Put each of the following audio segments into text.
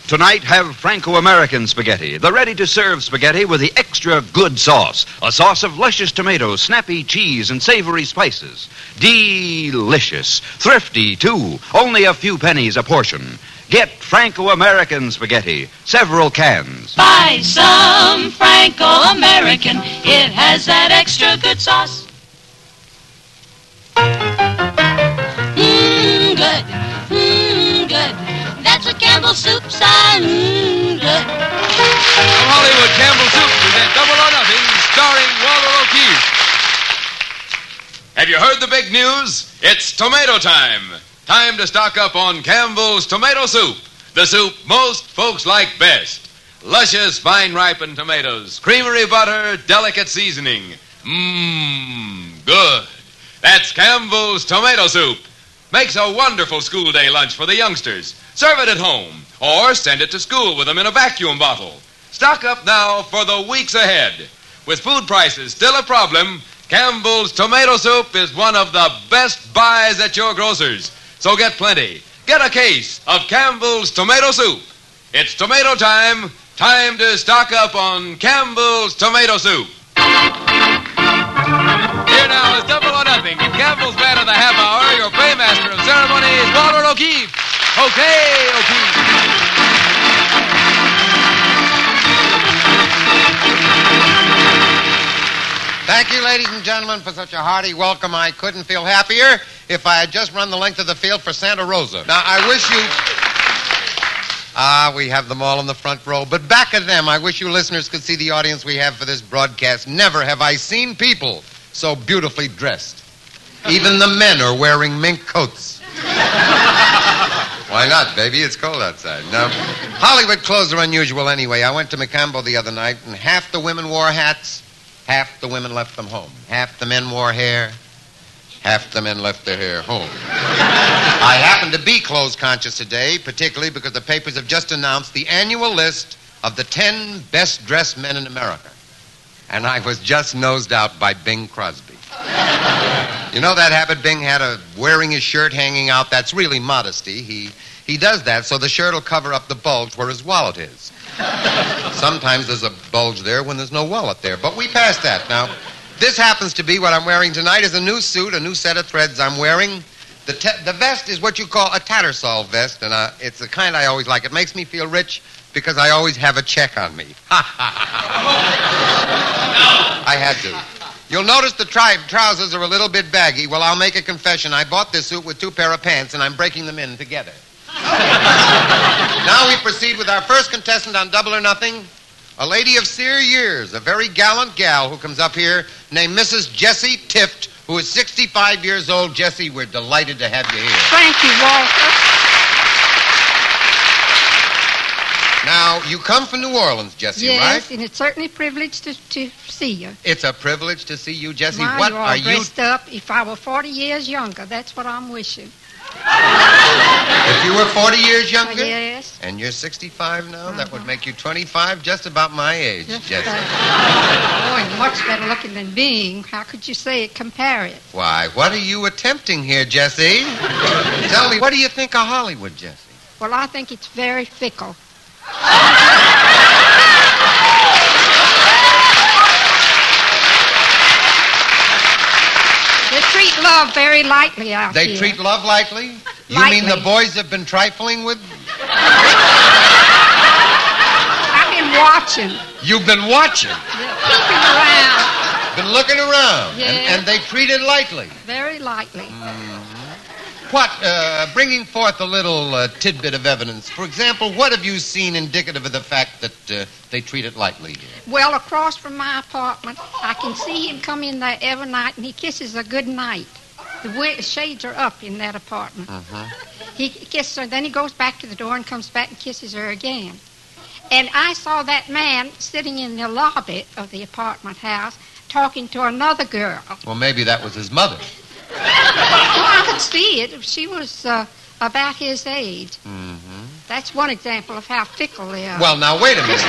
Tonight, have Franco-American spaghetti, the ready-to-serve spaghetti with the extra good sauce. A sauce of luscious tomatoes, snappy cheese, and savory spices. Delicious. Thrifty, too. Only a few pennies a portion. Get Franco-American spaghetti, several cans. Buy some Franco-American. It has that extra good sauce. Good. Good. That's what Campbell's Soup's on. Good. From Hollywood, Campbell's Soup present Double or Nothing, starring Walter O'Keefe. Have you heard the big news? It's tomato time. Time to stock up on Campbell's Tomato Soup, the soup most folks like best. Luscious, fine-ripened tomatoes, creamery butter, delicate seasoning. Good. That's Campbell's Tomato Soup. Makes a wonderful school day lunch for the youngsters. Serve it at home, or send it to school with them in a vacuum bottle. Stock up now for the weeks ahead. With food prices still a problem, Campbell's Tomato Soup is one of the best buys at your grocer's. So get plenty. Get a case of Campbell's Tomato Soup. It's tomato time. Time to stock up on Campbell's Tomato Soup. Here now is Double or Nothing. Campbell's Man of the Half Hour, your paymaster of ceremonies, Walter O'Keefe. Okay, O'Keefe. Thank you, ladies and gentlemen, for such a hearty welcome. I couldn't feel happier if I had just run the length of the field for Santa Rosa. Now, I wish you... we have them all in the front row. But back of them, I wish you listeners could see the audience we have for this broadcast. Never have I seen people so beautifully dressed. Even the men are wearing mink coats. Why not, baby? It's cold outside. Now, Hollywood clothes are unusual anyway. I went to Macambo the other night, and half the women wore hats, half the women left them home. Half the men wore hair, half the men left their hair home. I happen to be clothes conscious today, particularly because the papers have just announced the annual list of the 10 best-dressed men in America. And I was just nosed out by Bing Crosby. You know that habit Bing had of wearing his shirt hanging out? That's really modesty. He does that so the shirt will cover up the bulge where his wallet is. Sometimes there's a bulge there when there's no wallet there, but we passed that. Now, this happens to be what I'm wearing tonight is a new suit, a new set of threads I'm wearing. The vest is what you call a Tattersall vest, and it's the kind I always like. It makes me feel rich because I always have a check on me. I had to. You'll notice the trousers are a little bit baggy. Well, I'll make a confession. I bought this suit with 2 pair of pants, and I'm breaking them in together. Now we proceed with our first contestant on Double or Nothing, a lady of sere years, a very gallant gal who comes up here named Mrs. Jessie Tift, who is 65 years old. Jessie, we're delighted to have you here. Thank you, Walter. Now, you come from New Orleans, Jessie, yes, right? Yes, and it's certainly a privilege to see you. It's a privilege to see you, Jessie. My, what you're are all you... dressed up. If I were 40 years younger, that's what I'm wishing. If you were 40 years younger? Yes. And you're 65 now? That would make you 25, just about my age, Jessie. Oh, and much better looking than Bing. How could you say it? Compare it. Why, what are you attempting here, Jessie? Tell me, what do you think of Hollywood, Jessie? Well, I think it's very fickle. They treat love very lightly out here. They treat love lightly? You Lightly. mean the boys have been trifling with? I've been watching. You've been watching? Peeping around. Been looking around? Yes. And they treat it lightly? Very lightly. What, bringing forth a little tidbit of evidence, for example, what have you seen indicative of the fact that they treat it lightly here? Well, across from my apartment, I can see him come in there every night, and he kisses her good night. The shades are up in that apartment. He kisses her, then he goes back to the door and comes back and kisses her again. And I saw that man sitting in the lobby of the apartment house talking to another girl. Well, maybe that was his mother. Well, I could see it. She was about his age. That's one example of how fickle they are. Well, now, wait a minute.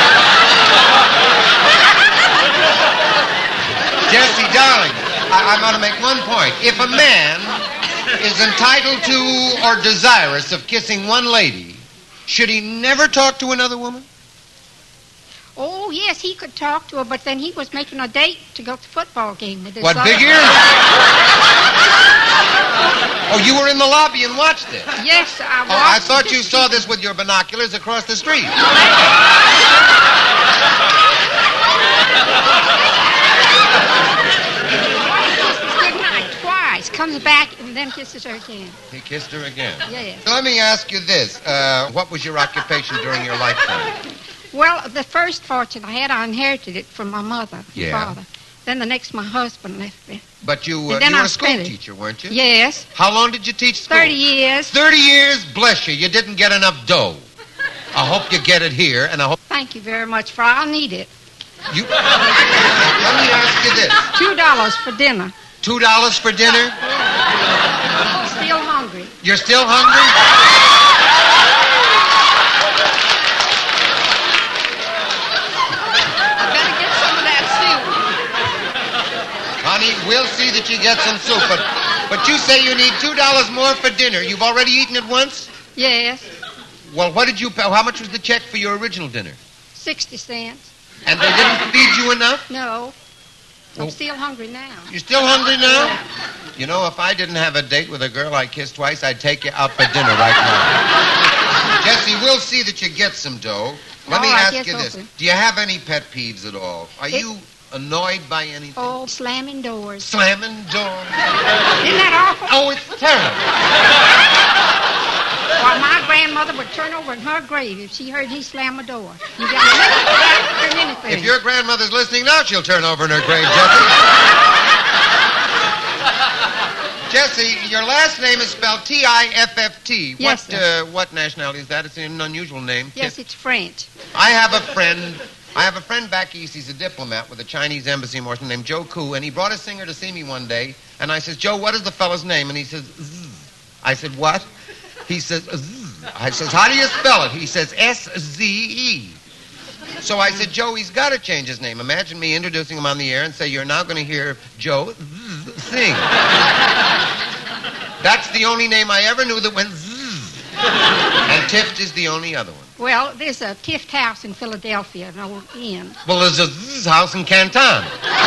Jessie, darling, I want to make one point. If a man is entitled to or desirous of kissing one lady, Should he never talk to another woman? Oh, yes, he could talk to her, but then he was making a date to go to the football game with his What, other- big ears? Oh, you were in the lobby and watched it. Yes, I Oh, I watched thought it. you saw this with your binoculars across the street. Good night twice. Comes back and then kisses her again. He kissed her again. Yes. So let me ask you this. What was your occupation during your lifetime? Well, the first fortune I had, I inherited it from my mother and Yeah. father. Then the next, my husband left me. But you And then were I a school spent it. teacher, weren't you? Yes, How long did you teach school? 30 years. 30 years? Bless you. You didn't get enough dough. I hope you get it here, and I hope Thank you very much, for I'll need it. you... Let me ask you this. $2 for dinner. $2 for dinner? Still hungry. You're still hungry? I better get some of that Honey, we'll see that you get some soup, but you say you need $2 more for dinner. You've already eaten it once? soup. Yes, Well, what did you pay? How much was the check for your original dinner? 60 cents. And they didn't feed you enough? No, I'm Well- still hungry now. You're still hungry now? You know, if I didn't have a date with a girl I kissed twice, I'd take you out for dinner right now. Jesse, we'll see that you get some dough. Let me All right, ask yes, you this. okay. Do you have any pet peeves at all? Are you annoyed by anything? Oh, slamming doors. Slamming doors? Isn't that awful? Oh, it's terrible. Well, my grandmother would turn over in her grave if she heard he slam a door. You got to look for that than anything. If your grandmother's listening now, she'll turn over in her grave, Jesse. Jesse, your last name is spelled T-I-F-F-T. Yes, sir. What nationality is that? It's an unusual name. Yes, it's French. I have a friend back east. He's a diplomat with the Chinese embassy in Washington named Joe Koo, and he brought a singer to see me one day, and I says, Joe, what is the fellow's name? And he says, Zzz. I said, what? He says, Zzz. I says, how do you spell it? He says, S-Z-E. So I said, Joe, he's got to change his name. Imagine me introducing him on the air and say, you're now going to hear Joe sing. That's the only name I ever knew that went zzz. And Tift is the only other one. Well, there's a Tift House in Philadelphia, an old inn. Well, there's a zzz house in Canton.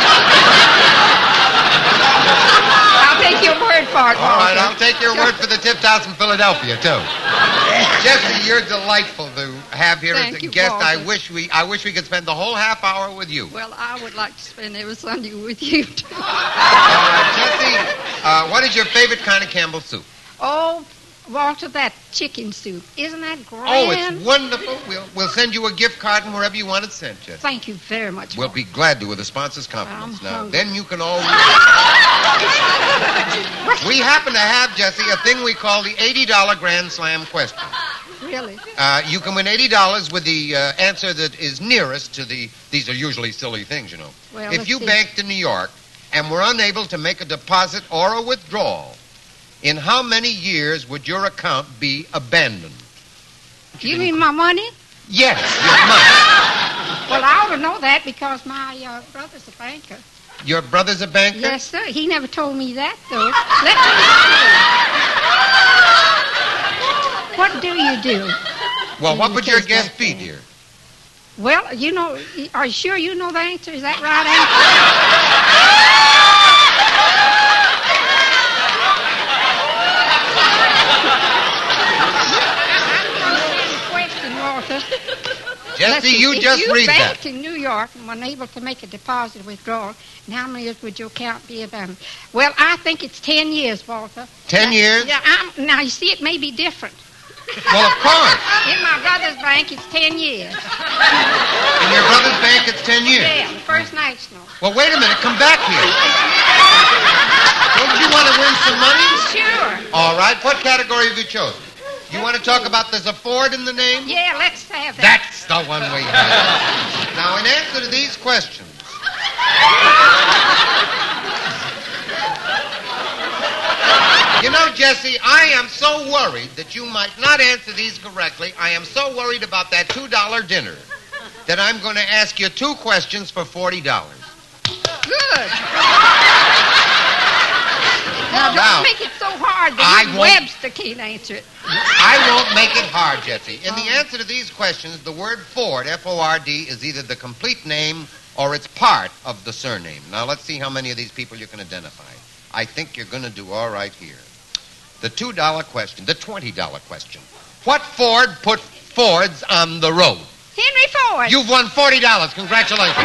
I'll take your word for it, All right, Walter. I'll take your word for the Tift House in Philadelphia, too. Jesse, you're delightful to have here Thank as a you, guest. Walter. I wish we could spend the whole half hour with you. Well, I would like to spend every Sunday with you, too. All right, Jesse, what is your favorite kind of Campbell's soup? Oh, Walter, that chicken soup. Isn't that grand? Oh, it's wonderful. We'll send you a gift card and wherever you want it sent, Jesse. Thank you very much. We'll be glad to with the sponsor's compliments. I'm Now, hungry. then you can always... We happen to have, Jesse, a thing we call the $80 Grand Slam question. Really? You can win $80 with the answer that is nearest to the... These are usually silly things, you know. Well, if let's you see. banked in New York and were unable to make a deposit or a withdrawal, in how many years would your account be abandoned? You mean my money? Yes, your money. Well, I ought to know that because my brother's a banker. Your brother's a banker? Yes, sir. He never told me that, though. What do you do? Well, what in would your case guess that be, thing? dear? Well, you know, are you sure you know the answer? Is that right answer? Question, Walter. Let's Jesse, see. you just read If you that. banked in New York and were unable to make a deposit or withdrawal, and how many years would your account be abandoned? Well, I think it's 10 years, Walter. 10 years? Yeah, now, you see, it may be different. Well, of course. In my brother's bank, it's 10 years. In your brother's bank, it's 10 years. Yeah, the First National. Well, wait a minute. Come back here. Don't you want to win some money? Sure. All right. What category have you chosen? You want to talk about there's a Ford in the name? Yeah, let's have that. That's the one we have. Now, in answer to these questions, you know, Jesse, I am so worried that you might not answer these correctly. I am so worried about that $2 dinner that I'm going to ask you 2 questions for $40. Good. Now, Now, don't make it so hard I that won't- Webster can't answer it. I won't make it hard, Jesse. In the answer to these questions, the word Ford, F-O-R-D, is either the complete name or it's part of the surname. Now, let's see how many of these people you can identify. I think you're going to do all right here. The $2 question, the $20 question. What Ford put Fords on the road? Henry Ford. You've won $40. Congratulations.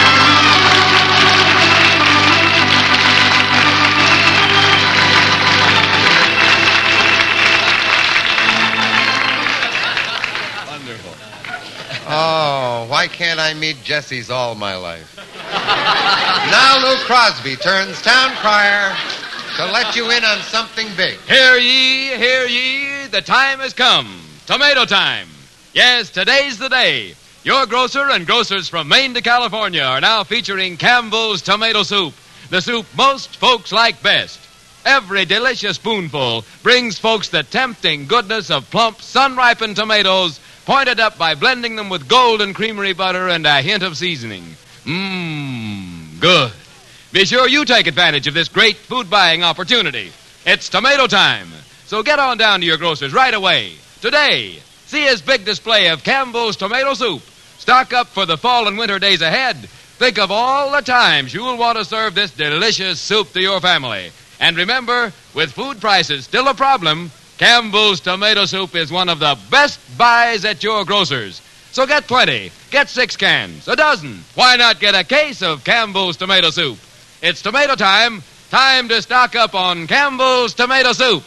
Wonderful. Oh, why can't I meet Jesse's all my life? Now Lou Crosby turns town crier to let you in on something big. Hear ye, the time has come. Tomato time. Yes, today's the day. Your grocer and grocers from Maine to California are now featuring Campbell's Tomato Soup, the soup most folks like best. Every delicious spoonful brings folks the tempting goodness of plump, sun-ripened tomatoes, pointed up by blending them with golden creamery butter and a hint of seasoning. Mmm, good. Be sure you take advantage of this great food-buying opportunity. It's tomato time, so get on down to your grocer's right away. Today, see his big display of Campbell's Tomato Soup. Stock up for the fall and winter days ahead. Think of all the times you'll want to serve this delicious soup to your family. And remember, with food prices still a problem, Campbell's Tomato Soup is one of the best buys at your grocer's. So get plenty. Get 6 cans, a dozen. Why not get a case of Campbell's Tomato Soup? It's tomato time. Time to stock up on Campbell's Tomato Soup.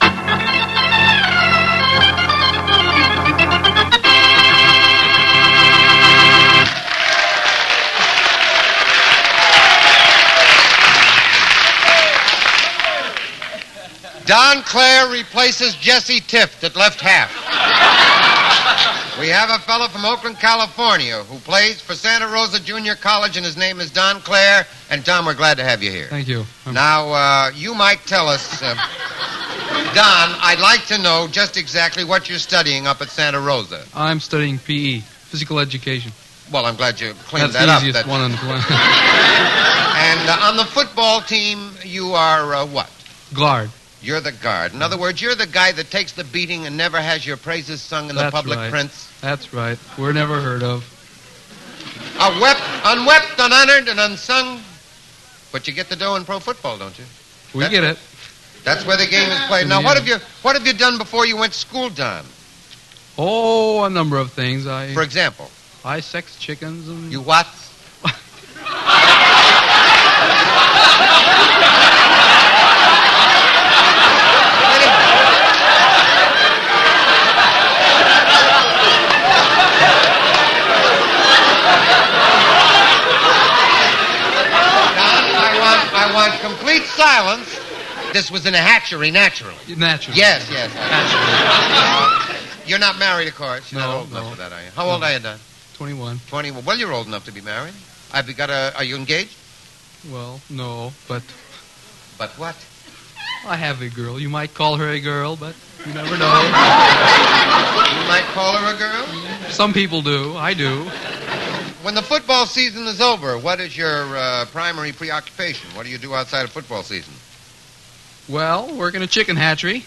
Don Clare replaces Jesse Tift at left half. We have a fellow from Oakland, California, who plays for Santa Rosa Junior College, and his name is Don Clare. And, Tom, we're glad to have you here. Thank you. Now, you might tell us, Don, I'd like to know just exactly what you're studying up at Santa Rosa. I'm studying PE, physical education. Well, I'm glad you cleaned That's that up. the easiest one on the planet. And on the football team, you are what? Guard. You're the guard. In other words, you're the guy that takes the beating and never has your praises sung in the That's public right. prints. That's right. We're never heard of. Unwept, unhonored, and unsung. But you get the dough in pro football, don't you? We get it. That's where the game is played. Now, Yeah. what have you done before you went to school, Don? Oh, a number of things. For example, I sex chickens and... you what? I want complete silence. This was in a hatchery, naturally. Naturally. Yes. You're not married, of course. You're not No, old enough no. for that, are you? How old are you, Don? 21. 21. Well, you're old enough to be married. Are you engaged? Well, no, but But what? I have a girl. You might call her a girl, but you never know. You might call her a girl? Some people do. I do. When the football season is over, what is your primary preoccupation? What do you do outside of football season? Well, work in a chicken hatchery.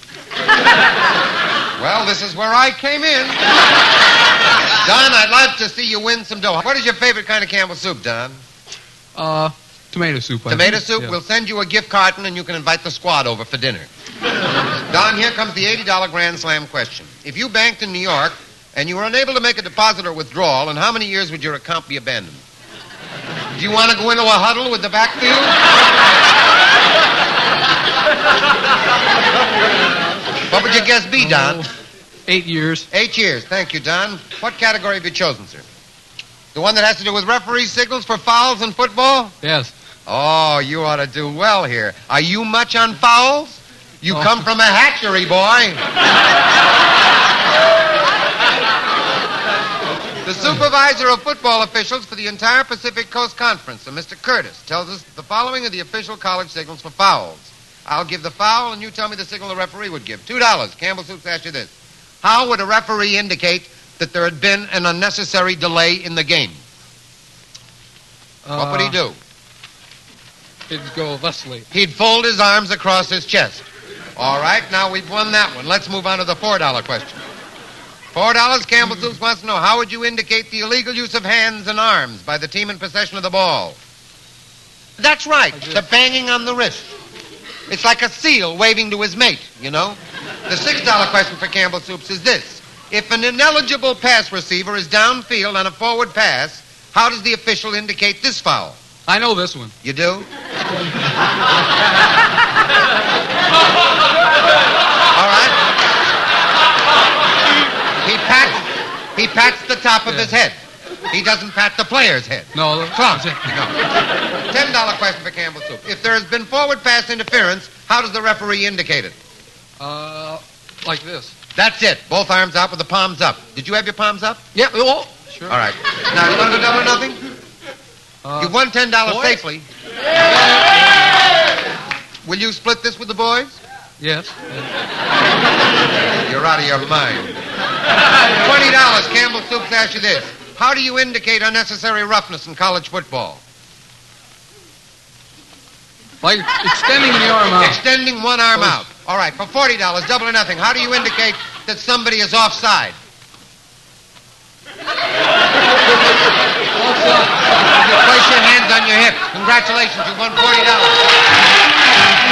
Well, this is where I came in. Don, I'd love to see you win some dough. What is your favorite kind of Campbell soup, Don? Tomato soup. I Tomato think. soup? Yeah. We'll send you a gift carton and you can invite the squad over for dinner. Don, here comes the $80 Grand Slam question. If you banked in New York and you were unable to make a deposit or withdrawal, in how many years would your account be abandoned? Do you want to go into a huddle with the backfield? What would your guess be, Don? 8 years. 8 years. Thank you, Don. What category have you chosen, sir? The one that has to do with referee signals for fouls in football? Yes. Oh, you ought to do well here. Are you much on fouls? You Oh. come from a hatchery, boy. The supervisor of football officials for the entire Pacific Coast Conference, Mr. Curtis, tells us the following are the official college signals for fouls. I'll give the foul, and you tell me the signal the referee would give. $2. Campbell Soups asks you this. How would a referee indicate that there had been an unnecessary delay in the game? What would he do? It'd go thusly. He'd fold his arms across his chest. All right, now we've won that one. Let's move on to the $4 question. $4, Campbell Soups wants to know, how would you indicate the illegal use of hands and arms by the team in possession of the ball? That's right, the banging on the wrist. It's like a seal waving to his mate, you know? The $6 question for Campbell Soups is this. If an ineligible pass receiver is downfield on a forward pass, how does the official indicate this foul? I know this one. You do? All right. He pats the top of his head. He doesn't pat the player's head. No. Close. No. $10 question for Campbell Soup. If there has been forward pass interference, how does the referee indicate it? Like this. That's it. Both arms out with the palms up. Did you have your palms up? Yeah, oh, sure. All right. Now, you want to go double or nothing? You've won $10 safely. Will you split this with the boys? Yes. You're out of your mind. $20. Campbell Soups asks you this. How do you indicate unnecessary roughness in college football? Like extending the arm out. Extending one arm out. All right, for $40, double or nothing, how do you indicate that somebody is offside? You place your hands on your hip. Congratulations, you won $40.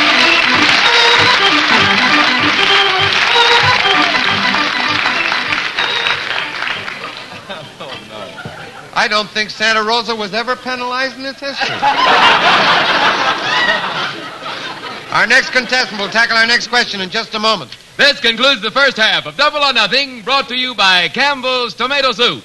I don't think Santa Rosa was ever penalized in its history. Our next contestant will tackle our next question in just a moment. This concludes the first half of Double or Nothing, brought to you by Campbell's Tomato Soup.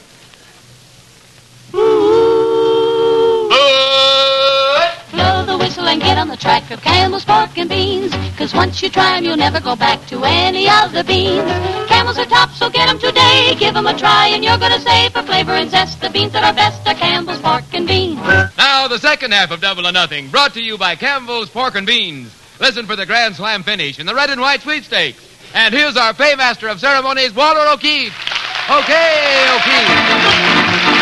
Blow the whistle and get on the track of Campbell's Pork and Beans. 'Cause once you try 'em, you'll never go back to any other beans. Campbell's are top, so get 'em today. Give 'em a try and you're gonna say, for flavor and zest, the beans that are best are Campbell's Pork and Beans. Now, the second half of Double or Nothing, brought to you by Campbell's Pork and Beans. Listen for the Grand Slam finish in the red and white sweepstakes. And here's our paymaster of ceremonies, Walter O'Keefe. Okay, O'Keefe.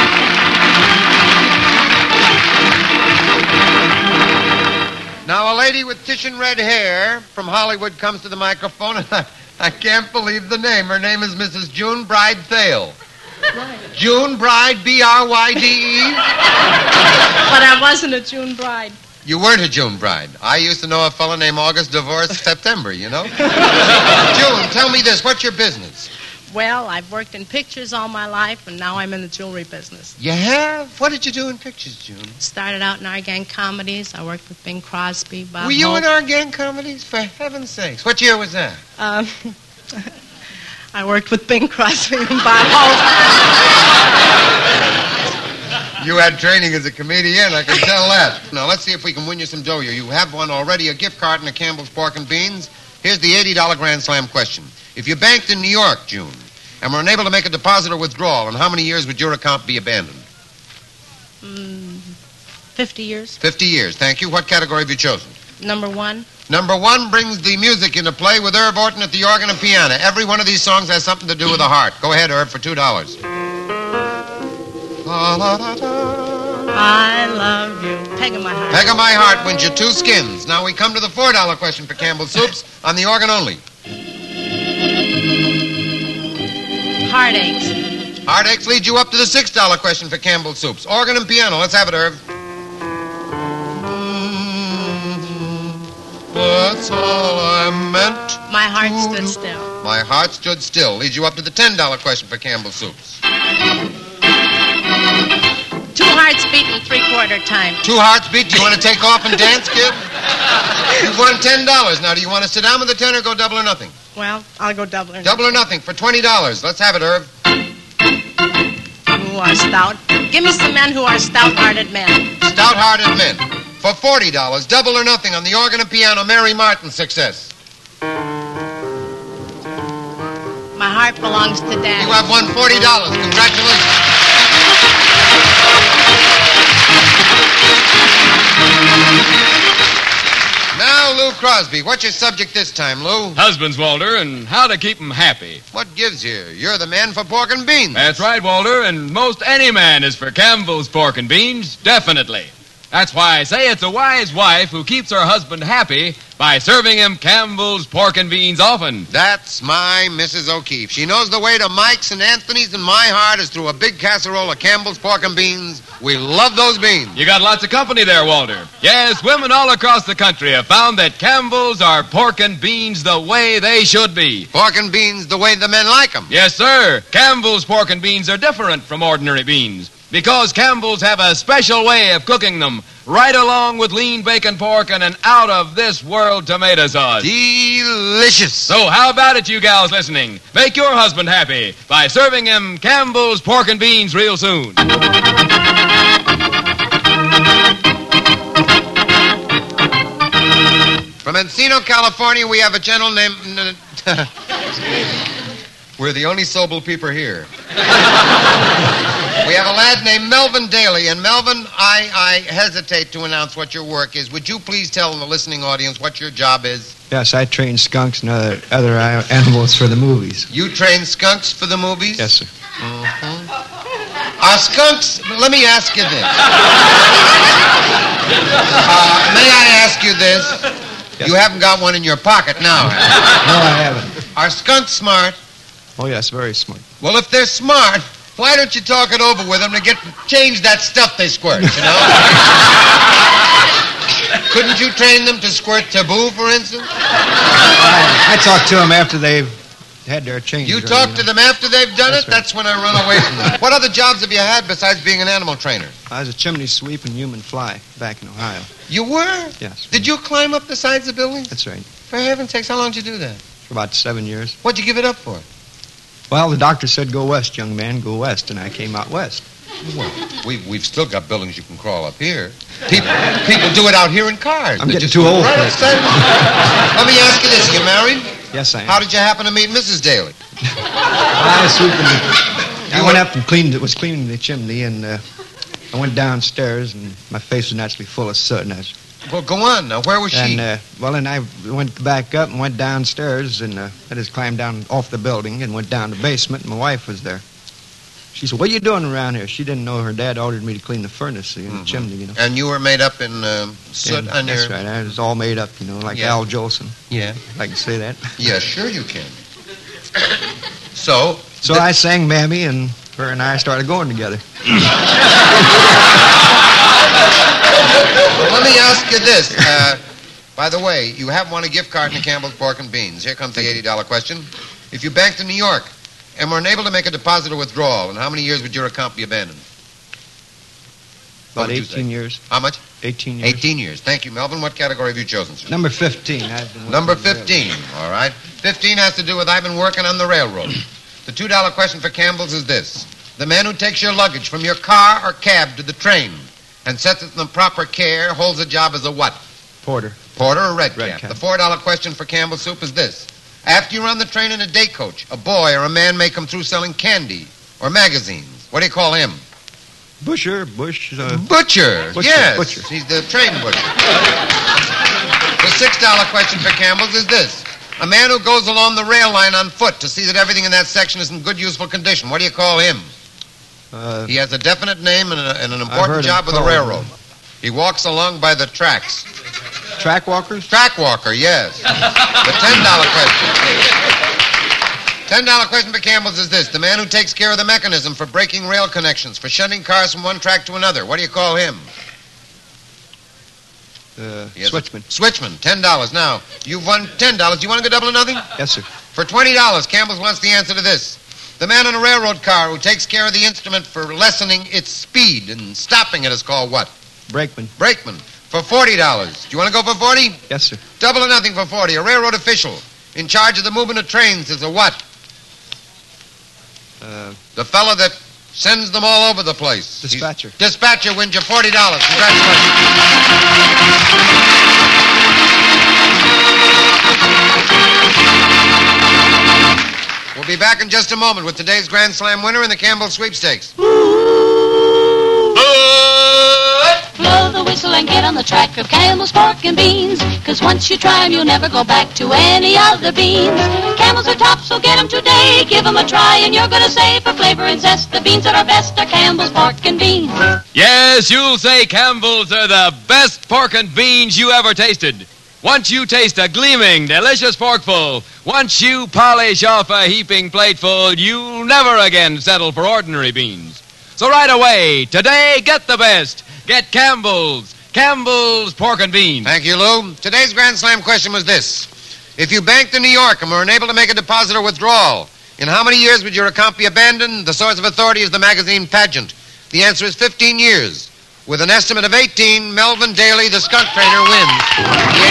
Now, a lady with Titian red hair from Hollywood comes to the microphone, and I can't believe the name. Her name is Mrs. June Bride Thale. Right. June Bride, B-R-Y-D-E? But I wasn't a June bride. You weren't a June Bride. I used to know a fellow named August divorced September, you know? June, tell me this. What's your business? Well, I've worked in pictures all my life, and now I'm in the jewelry business. You have? What did you do in pictures, June? Started out in our gang comedies. I worked with Bing Crosby, Bob Were you Hope. in our gang comedies? For heaven's sakes. What year was that? I worked with Bing Crosby and Bob Hope. You had training as a comedian, I can tell that. Now, let's see if we can win you some dough here. You have won already a gift card and a Campbell's Pork and Beans. Here's the $80 Grand Slam question. If you banked in New York, June, and were unable to make a deposit or withdrawal, in how many years would your account be abandoned? 50 years. 50 years. Thank you. What category have you chosen? Number one. Number one brings the music into play with Irv Orton at the organ and piano. Every one of these songs has something to do with the heart. Go ahead, Irv, for $2. I love you. Peg of my heart. Peg of my heart wins you 2 skins. Now we come to the $4 question for Campbell Soups on the organ only. Heartaches. Heartaches leads you up to the $6 question for Campbell Soups. Organ and piano. Let's have it, Irv. That's all I meant. My heart stood still. My heart stood still. Leads you up to the $10 question for Campbell Soups. 2 hearts beat in 3/4 time. 2 hearts beat. Do you want to take off and dance, kid? You've won $10. Now, do you want to sit down with the 10 or go double or nothing? Well, I'll go double or nothing. Double or nothing for $20. Let's have it, Irv. Who are stout. Give me some men who are stout-hearted men. Stout-hearted men. For $40, double or nothing on the organ and piano, Mary Martin's success. My heart belongs to Dad. You have won $40. Congratulations. Now, Lou Crosby, what's your subject this time, Lou? Husbands, Walter, and how to keep 'em happy. What gives you? You're the man for pork and beans. That's right, Walter, and most any man is for Campbell's Pork and Beans, definitely. That's why I say it's a wise wife who keeps her husband happy by by serving him Campbell's pork and beans often. That's my Mrs. O'Keefe. She knows the way to Mike's and Anthony's, and my heart is through a big casserole of Campbell's pork and beans. We love those beans. You got lots of company there, Walter. Yes, women all across the country have found that Campbell's are pork and beans the way they should be. Pork and beans the way the men like them. Yes, sir. Campbell's pork and beans are different from ordinary beans because Campbell's have a special way of cooking them right along with lean bacon pork and an out-of-this-world tomato sauce. Delicious. So how about it, you gals listening? Make your husband happy by serving him Campbell's pork and beans real soon. From Encino, California, we have a gentleman named... We're the only sober people here. We have a lad named Melvin Daly. And Melvin, I hesitate to announce what your work is. Would you please tell the listening audience what your job is? Yes, I train skunks and other animals for the movies. You train skunks for the movies? Yes, sir. Are skunks... Let me ask you this. May I ask you this? Yes. You haven't got one in your pocket now, have you? No, I haven't. Are skunks smart? Oh, yes, very smart. Well, if they're smart, why don't you talk it over with them to change that stuff they squirt, you know? Couldn't you train them to squirt taboo, for instance? I talk to them after they've had their change. You talk to them after they've done it? That's right. That's when I run away from them. What other jobs have you had besides being an animal trainer? I was a chimney sweep and human fly back in Ohio. You were? Yes. Did you climb up the sides of buildings? That's right. For heaven's sakes, how long did you do that? For about 7 years. What'd you give it up for? Well, the doctor said, go west, young man, go west, and I came out west. Well, we've still got buildings you can crawl up here. People do it out here in cars. I'm They getting just too go old right for it. outside. Let me ask you this. You married? Yes, I am. How did you happen to meet Mrs. Daly? I was sweeping I went up and was cleaning the chimney, and I went downstairs, and my face was naturally full of soot. And Well, go on. Now, where was she? I went back up and went downstairs, and I just climbed down off the building and went down to the basement, and my wife was there. She said, what are you doing around here? She didn't know her dad ordered me to clean the furnace in the chimney, you know. And you were made up in soot on your... That's right. I was all made up, you know, like Al Jolson. Yeah. If I can say that. Yeah, sure you can. So I sang Mammy, and her and I started going together. Well, let me ask you this. By the way, you have won a gift card in the Campbell's Pork and Beans. Here comes the $80 question. If you banked in New York and were unable to make a deposit or withdrawal, in how many years would your account be abandoned? About 18 years. How much? 18 years. 18 years. Thank you, Melvin. What category have you chosen, sir? Number 15. Number 15. All right. 15 has to do with I've been working on the railroad. The $2 question for Campbell's is this. The man who takes your luggage from your car or cab to the train and sets it in the proper care holds a job as a what? Porter. Porter or red cap? cap. The $4 question for Campbell's Soup is this. After you run the train in a day coach, a boy or a man may come through selling candy or magazines. What do you call him? Butcher. Butcher. Butcher. Yes. Butcher. He's the train butcher. The $6 question for Campbell's is this. A man who goes along the rail line on foot to see that everything in that section is in good, useful condition. What do you call him? He has a definite name and an important job with the railroad. He walks along by the tracks. Track walkers? Track walker, yes. The $10 question. $10 question for Campbell's is this. The man who takes care of the mechanism for breaking rail connections, for shunting cars from one track to another. What do you call him? Switchman. Switchman, $10. Now, you've won $10. Do you want to go double or nothing? Yes, sir. For $20, Campbell's wants the answer to this. The man in a railroad car who takes care of the instrument for lessening its speed and stopping it is called what? Brakeman. Brakeman. For $40. Do you want to go for 40? Yes, sir. Double or nothing for 40. A railroad official in charge of the movement of trains is a what? The fella that sends them all over the place. Dispatcher. Dispatcher wins you $40. Congratulations. We'll be back in just a moment with today's Grand Slam winner in the Campbell Sweepstakes. Blow the whistle and get on the track of Campbell's Pork and Beans. 'Cause once you try 'em, you'll never go back to any other beans. Campbell's are top, so get 'em today. Give 'em a try and you're gonna say for flavor and zest, the beans that are best are Campbell's Pork and Beans. Yes, you'll say Campbell's are the best pork and beans you ever tasted. Once you taste a gleaming, delicious forkful, once you polish off a heaping plateful, you'll never again settle for ordinary beans. So right away, today, get the best. Get Campbell's. Campbell's Pork and Beans. Thank you, Lou. Today's Grand Slam question was this. If you banked in New York and were unable to make a deposit or withdrawal, in how many years would your account be abandoned? The source of authority is the magazine Pageant. The answer is 15 years. With an estimate of 18, Melvin Daly, the skunk trainer, wins the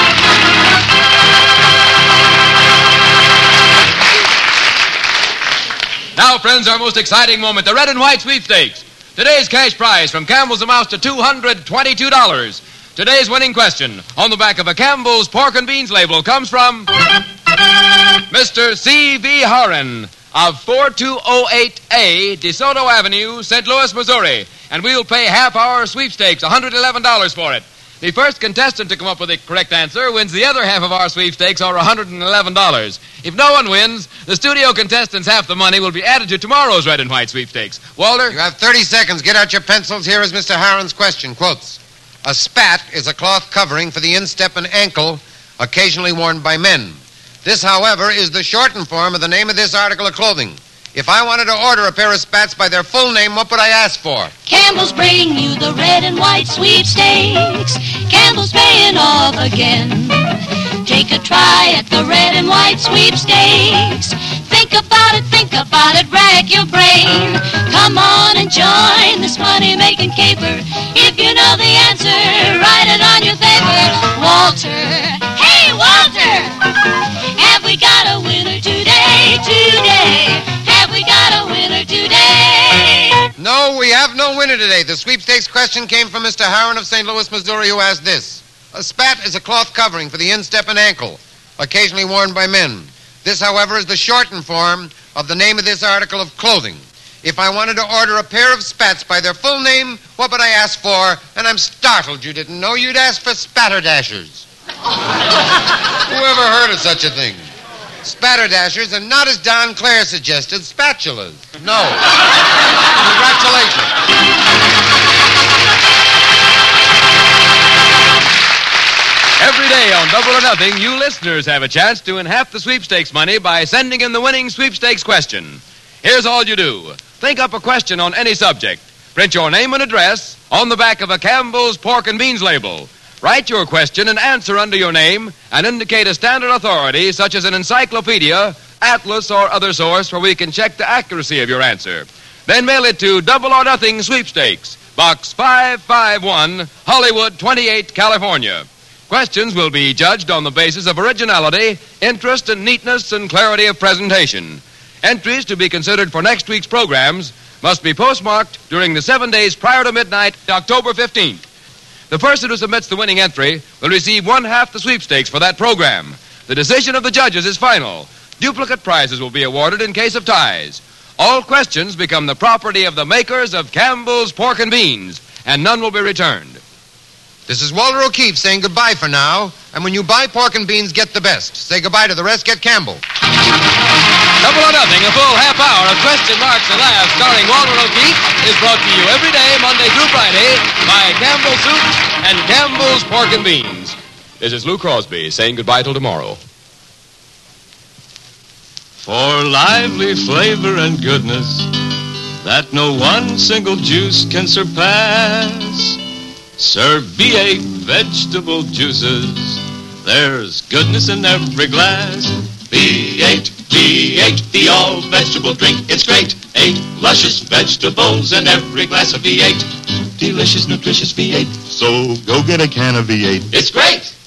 $80. Now, friends, our most exciting moment, the red and white sweepstakes. Today's cash prize from Campbell's amounts to $222. Today's winning question on the back of a Campbell's Pork and Beans label comes from Mr. C.V. Horan of 4208A DeSoto Avenue, St. Louis, Missouri. And we'll pay half our sweepstakes, $111 for it. The first contestant to come up with the correct answer wins the other half of our sweepstakes, or $111. If no one wins, the studio contestants' half the money will be added to tomorrow's red and white sweepstakes. Walter? You have 30 seconds. Get out your pencils. Here is Mr. Harron's question. Quotes. A spat is a cloth covering for the instep and ankle, occasionally worn by men. This, however, is the shortened form of the name of this article of clothing. If I wanted to order a pair of spats by their full name, what would I ask for? Campbell's bring you the red and white sweepstakes. Campbell's paying off again. Take a try at the red and white sweepstakes. Think about it, rack your brain. Come on and join this money-making caper. If you know the answer, write it on your paper. Walter, hey Walter, have we got a winner today? Have we got a winner today? No, we have no winner today. The sweepstakes question came from Mr. Harron of St. Louis, Missouri, who asked this. A spat is a cloth covering for the instep and ankle, occasionally worn by men. This, however, is the shortened form of the name of this article of clothing. If I wanted to order a pair of spats by their full name, what would I ask for? And I'm startled you didn't know. You'd ask for spatterdashers. Whoever heard of such a thing? Spatterdashers, and not as Don Clare suggested, spatulas. No. Congratulations. Every day on Double or Nothing, you listeners have a chance to win half the sweepstakes money by sending in the winning sweepstakes question. Here's all you do. Think up a question on any subject. Print your name and address on the back of a Campbell's Pork and Beans label. Write your question and answer under your name and indicate a standard authority such as an encyclopedia, atlas, or other source where we can check the accuracy of your answer. Then mail it to Double or Nothing Sweepstakes, Box 551, Hollywood 28, California. Questions will be judged on the basis of originality, interest, and neatness and clarity of presentation. Entries to be considered for next week's programs must be postmarked during the 7 days prior to midnight, October 15th. The person who submits the winning entry will receive one half the sweepstakes for that program. The decision of the judges is final. Duplicate prizes will be awarded in case of ties. All questions become the property of the makers of Campbell's Pork and Beans, and none will be returned. This is Walter O'Keefe saying goodbye for now. And when you buy pork and beans, get the best. Say goodbye to the rest, get Campbell. Double or Nothing, a full half hour of question marks and laughs starring Walter O'Keefe is brought to you every day, Monday through Friday, by Campbell's Soup and Campbell's Pork and Beans. This is Lou Crosby saying goodbye till tomorrow. For lively flavor and goodness that no one single juice can surpass, serve V8 vegetable juices. There's goodness in every glass. V8, V8, the all-vegetable drink. It's great. 8 luscious vegetables in every glass of V8. Delicious, nutritious V8. So go get a can of V8. It's great.